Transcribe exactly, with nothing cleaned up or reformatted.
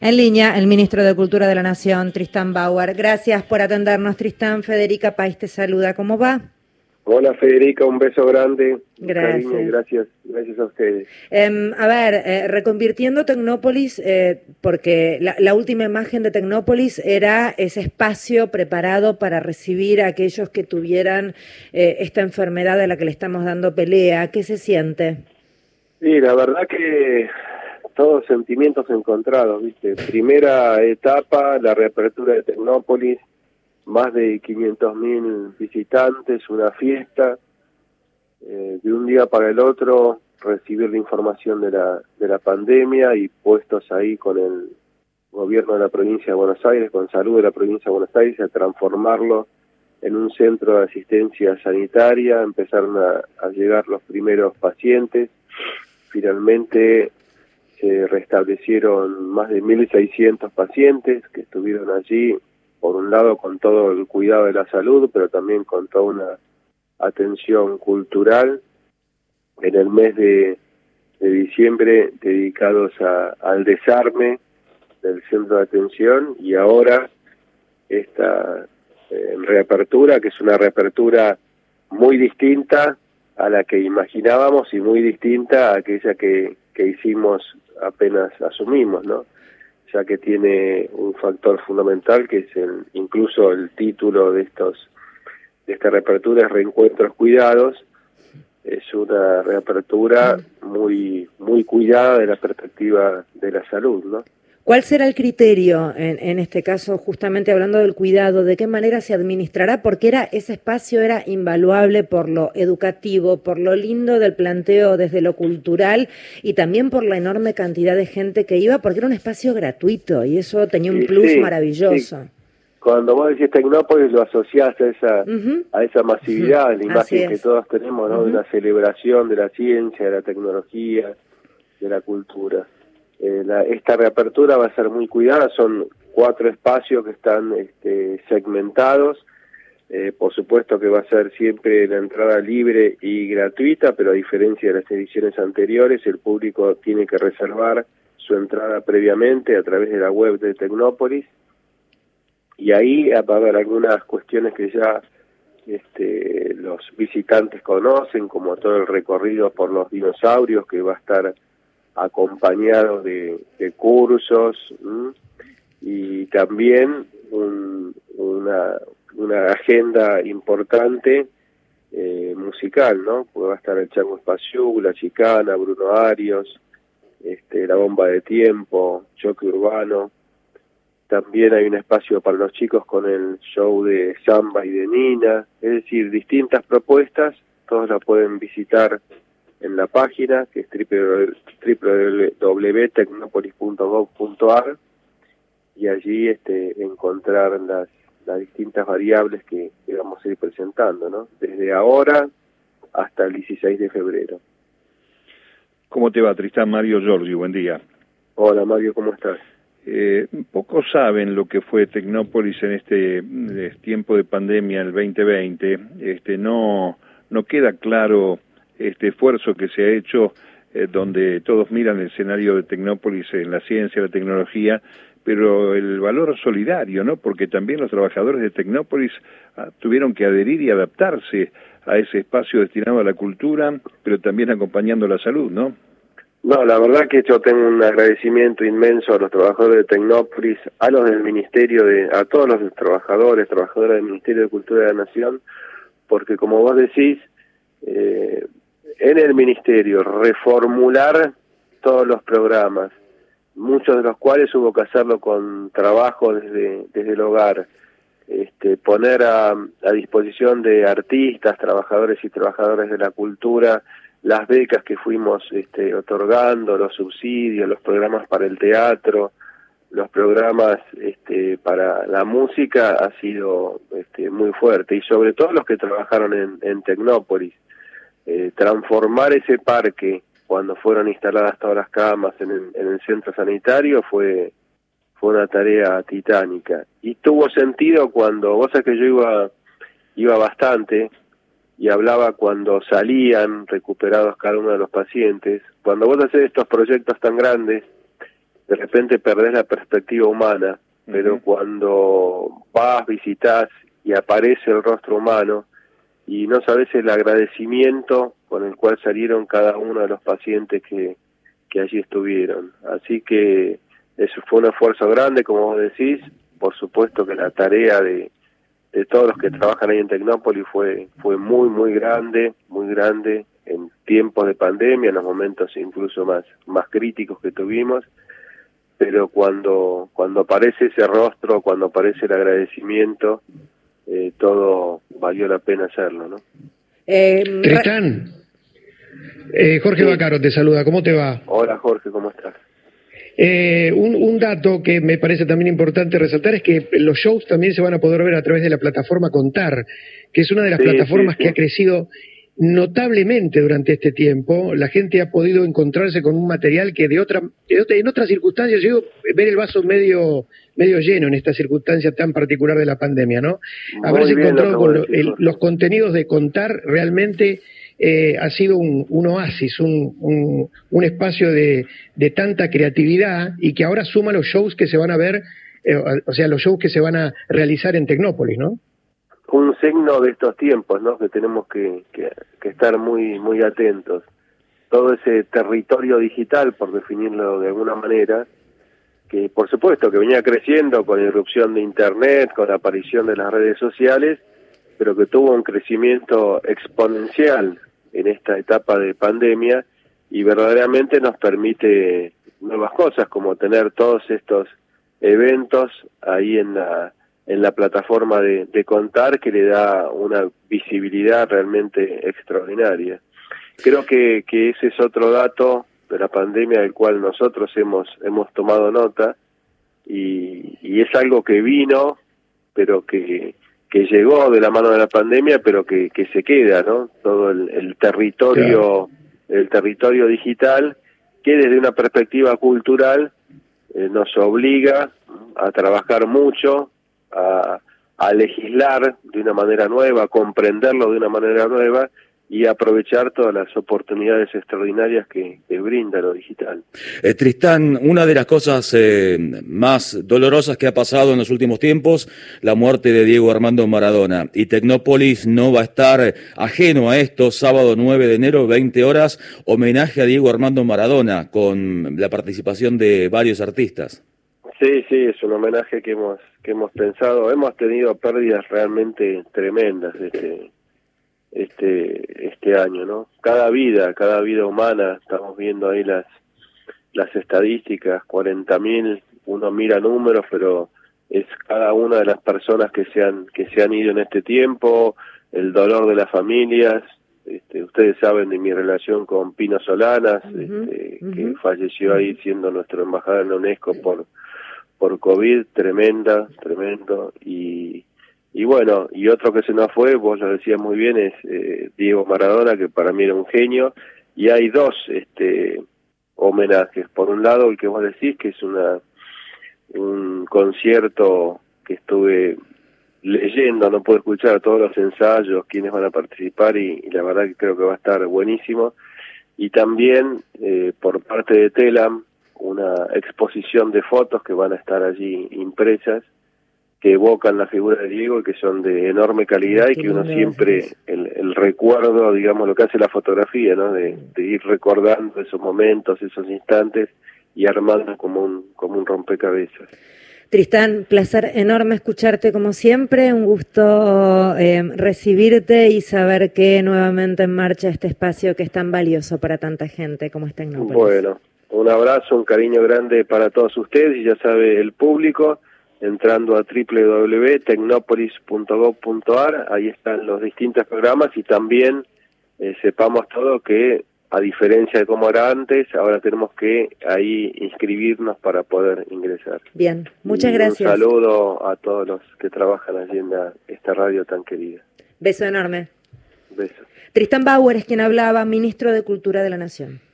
En línea, el ministro de Cultura de la Nación, Tristán Bauer. Gracias por atendernos, Tristán. Federica País te saluda. ¿Cómo va? Hola Federica, un beso grande. Gracias. Cariño, gracias, gracias a ustedes. Eh, a ver, eh, reconvirtiendo Tecnópolis, eh, porque la, la última imagen de Tecnópolis era ese espacio preparado para recibir a aquellos que tuvieran eh, esta enfermedad a la que le estamos dando pelea. ¿Qué se siente? Sí, la verdad que todos sentimientos encontrados, ¿viste? Primera etapa, la reapertura de Tecnópolis, más de quinientos mil visitantes, una fiesta, eh, de un día para el otro recibir la información de la, de la pandemia y puestos ahí con el gobierno de la provincia de Buenos Aires, con salud de la provincia de Buenos Aires, a transformarlo en un centro de asistencia sanitaria. Empezaron a, a llegar los primeros pacientes, finalmente se restablecieron más de mil seiscientos pacientes que estuvieron allí, por un lado con todo el cuidado de la salud, pero también con toda una atención cultural en el mes de, de diciembre, dedicados a, al desarme del centro de atención, y ahora esta eh, reapertura, que es una reapertura muy distinta a la que imaginábamos y muy distinta a aquella que, que hicimos apenas asumimos, ¿no? Ya que tiene un factor fundamental que es el, incluso el título de estos de esta reapertura es Reencuentros Cuidados. Es una reapertura muy muy cuidada de la perspectiva de la salud, ¿no? ¿Cuál será el criterio en, en este caso, justamente hablando del cuidado? ¿De qué manera se administrará? Porque era ese espacio era invaluable por lo educativo, por lo lindo del planteo desde lo cultural y también por la enorme cantidad de gente que iba, porque era un espacio gratuito y eso tenía un plus sí, maravilloso. Sí. Cuando vos decís Tecnópolis lo asociás a esa, uh-huh. a esa masividad, uh-huh. la imagen que todos tenemos, ¿no? Uh-huh. De una celebración de la ciencia, de la tecnología, de la cultura. Eh, la, esta reapertura va a ser muy cuidada, son cuatro espacios que están este, segmentados, eh, por supuesto que va a ser siempre la entrada libre y gratuita, pero a diferencia de las ediciones anteriores, el público tiene que reservar su entrada previamente a través de la web de Tecnópolis, y ahí va a haber algunas cuestiones que ya este, los visitantes conocen, como todo el recorrido por los dinosaurios, que va a estar acompañado de, de cursos, ¿m? y también un, una, una agenda importante eh, musical, ¿no? Porque va a estar el Chango Espaciú, La Chicana, Bruno Arios, este, La Bomba de Tiempo, Choque Urbano. También hay un espacio para los chicos con el show de samba y de Nina, es decir, distintas propuestas, todos la pueden visitar en la página, que es doble u doble u doble u punto tecnopolis punto gov punto ar, y allí este, encontrar las, las distintas variables que, que vamos a ir presentando, ¿no? Desde ahora hasta el dieciséis de febrero. ¿Cómo te va, Tristán? Mario Giorgi, buen día. Hola Mario, ¿cómo estás? Eh, pocos saben lo que fue Tecnópolis en este eh, tiempo de pandemia, el veinte veinte. Este, no, no queda claro este esfuerzo que se ha hecho, eh, donde todos miran el escenario de Tecnópolis en la ciencia, la tecnología, pero el valor solidario, ¿no? Porque también los trabajadores de Tecnópolis ah, tuvieron que adherir y adaptarse a ese espacio destinado a la cultura, pero también acompañando la salud, ¿no? No, la verdad que yo tengo un agradecimiento inmenso a los trabajadores de Tecnópolis, a los del Ministerio, de a todos los trabajadores, trabajadoras del Ministerio de Cultura de la Nación, porque como vos decís, eh, en el Ministerio reformular todos los programas, muchos de los cuales hubo que hacerlo con trabajo desde, desde el hogar, este, poner a, a disposición de artistas, trabajadores y trabajadoras de la cultura, las becas que fuimos este, otorgando, los subsidios, los programas para el teatro, los programas este, para la música, ha sido este, muy fuerte, y sobre todo los que trabajaron en, en Tecnópolis. Eh, transformar ese parque cuando fueron instaladas todas las camas en el, en el centro sanitario fue fue una tarea titánica, y tuvo sentido cuando, vos sabés que yo iba iba bastante y hablaba cuando salían recuperados cada uno de los pacientes. Cuando vos haces estos proyectos tan grandes, de repente perdés la perspectiva humana, uh-huh. pero cuando vas, visitas y aparece el rostro humano, y no sabes el agradecimiento con el cual salieron cada uno de los pacientes que, que allí estuvieron. Así que eso fue un esfuerzo grande, como vos decís. Por supuesto que la tarea de, de todos los que trabajan ahí en Tecnópolis fue, fue muy, muy grande, muy grande en tiempos de pandemia, en los momentos incluso más, más críticos que tuvimos. Pero cuando, cuando aparece ese rostro, cuando aparece el agradecimiento, eh, todo valió la pena hacerlo, ¿no? Eh, Tristán, eh, Jorge sí. Bacaro te saluda, ¿cómo te va? Hola Jorge, ¿cómo estás? Eh, un, un dato que me parece también importante resaltar es que los shows también se van a poder ver a través de la plataforma Contar, que es una de las sí, plataformas sí, sí. que ha crecido notablemente durante este tiempo. La gente ha podido encontrarse con un material que de otra, de otra en otras circunstancias, yo digo, ver el vaso medio medio lleno en esta circunstancia tan particular de la pandemia, ¿no? Haberse encontrado con lo, el, los contenidos de Contar realmente eh, ha sido un, un oasis, un, un, un espacio de, de tanta creatividad, y que ahora suma los shows que se van a ver, eh, o sea, los shows que se van a realizar en Tecnópolis, ¿no? Un signo de estos tiempos, ¿no? Que tenemos que, que, que estar muy muy atentos. Todo ese territorio digital, por definirlo de alguna manera, que por supuesto que venía creciendo con la irrupción de Internet, con la aparición de las redes sociales, pero que tuvo un crecimiento exponencial en esta etapa de pandemia, y verdaderamente nos permite nuevas cosas, como tener todos estos eventos ahí en la en la plataforma de, de Contar, que le da una visibilidad realmente extraordinaria. Creo que, que ese es otro dato de la pandemia del cual nosotros hemos hemos tomado nota, y, y es algo que vino, pero que, que llegó de la mano de la pandemia, pero que, que se queda, ¿no? Todo el, el territorio, claro. el territorio digital, que desde una perspectiva cultural eh, nos obliga a trabajar mucho, A, a legislar de una manera nueva, a comprenderlo de una manera nueva, y aprovechar todas las oportunidades extraordinarias que, que brinda lo digital. Eh, Tristán, una de las cosas eh, más dolorosas que ha pasado en los últimos tiempos, la muerte de Diego Armando Maradona, y Tecnópolis no va a estar ajeno a esto. Sábado nueve de enero, veinte horas, homenaje a Diego Armando Maradona, con la participación de varios artistas. Sí, sí, es un homenaje que hemos que hemos pensado. Hemos tenido pérdidas realmente tremendas este este este año, ¿no? Cada vida, cada vida humana, estamos viendo ahí las las estadísticas, cuarenta mil, uno mira números, pero es cada una de las personas que se han que se han ido en este tiempo, el dolor de las familias. Este, ustedes saben de mi relación con Pino Solanas, uh-huh, este, uh-huh. que falleció ahí siendo nuestro embajador en la UNESCO por por COVID, tremenda, tremendo, y y bueno, y otro que se nos fue, vos lo decías muy bien, es eh, Diego Maradona, que para mí era un genio, y hay dos este homenajes. Por un lado, el que vos decís, que es una un concierto que estuve leyendo, no puedo escuchar todos los ensayos, quiénes van a participar, y, y la verdad que creo que va a estar buenísimo. Y también, eh, por parte de Telam, una exposición de fotos que van a estar allí impresas, que evocan la figura de Diego y que son de enorme calidad, y que uno siempre, el, el recuerdo, digamos, lo que hace la fotografía, ¿no? De, de ir recordando esos momentos, esos instantes, y armando como un, como un rompecabezas. Tristán, placer enorme escucharte como siempre, un gusto eh, recibirte y saber que nuevamente en marcha este espacio que es tan valioso para tanta gente como es Tecnópolis. Bueno, un abrazo, un cariño grande para todos ustedes, y ya sabe el público, entrando a doble u doble u doble u punto tecnopolis punto gob punto ar, ahí están los distintos programas, y también eh, sepamos todo que, a diferencia de cómo era antes, ahora tenemos que ahí inscribirnos para poder ingresar. Bien, muchas y gracias. Un saludo a todos los que trabajan allí en la, esta radio tan querida. Beso enorme. Beso. Tristán Bauer es quien hablaba, ministro de Cultura de la Nación.